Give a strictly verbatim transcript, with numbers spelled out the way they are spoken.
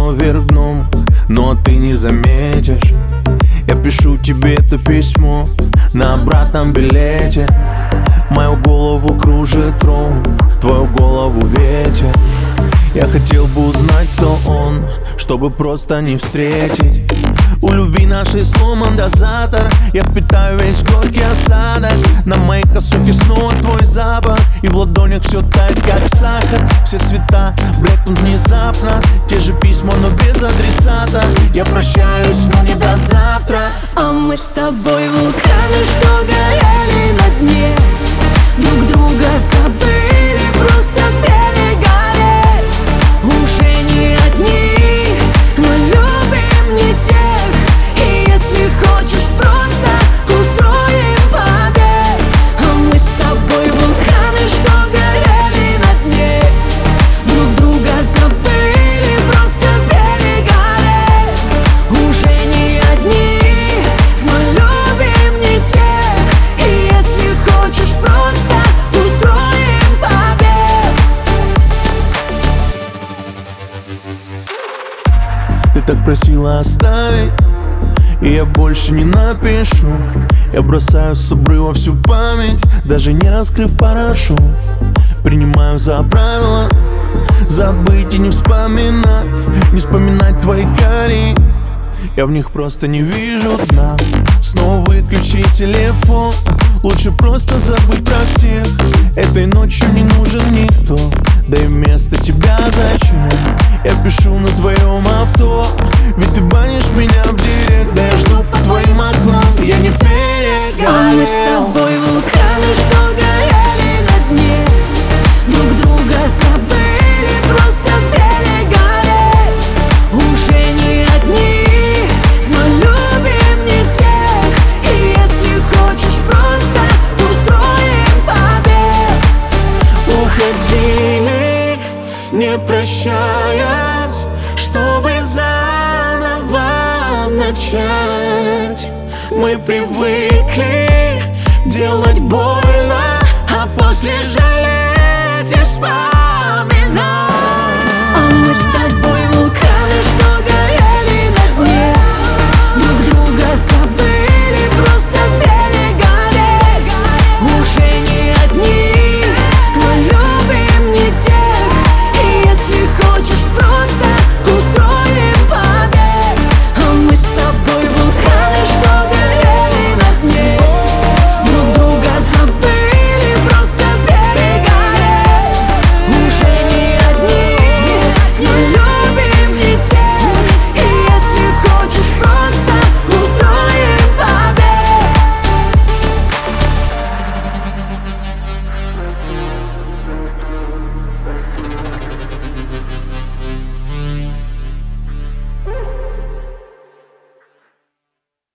снова вверх дном, но ты не заметишь. Я пишу тебе это письмо на обратном билете. Мою голову кружит трон, твою голову ветер. Я хотел бы узнать, кто он, чтобы просто не встретить. У любви нашей сломан дозатор. Я впитаю весь горький осадок. На моей косухе снова твой запах, и в ладонях все тает, как сахар. Все цвета блекнут внезапно. Те же письма, но без адресата. Я прощаюсь, но не до завтра. А мы с тобой вулканы, что горели на дне. Друг друга забыли, просто пели гореть. Уже не одни, но любим не тех. И если хочешь, просто устроим побег. А мы с тобой вулканы, что горели на дне. Друг друга забыли, просто пели гореть. Уже не одни, но любим не тех. И если хочешь, просто устроим побег. Ты так просила оставить, и я больше не напишу. Я бросаю с обрыва всю память, даже не раскрыв парашют. Принимаю за правило забыть и не вспоминать, не вспоминать твои кори. Я в них просто не вижу дна. Снова выключи телефон, лучше просто забыть про всех. Этой ночью не нужен никто, да и вместо тебя зачем? Я пишу на твоем авто, ведь ты банишь меня в директ. Да я жду по твоим окнам, я не перегорел. А мы с тобой вулканы, что горели на дне. Друг друга забыли, просто пели гореть. Уже не одни, но любим не тех. И если хочешь, просто устроим побег. Уходили, не прощаясь, чтобы заново начать. Мы привыкли делать больно, а после жалеть и вспоминать. А мы с тобой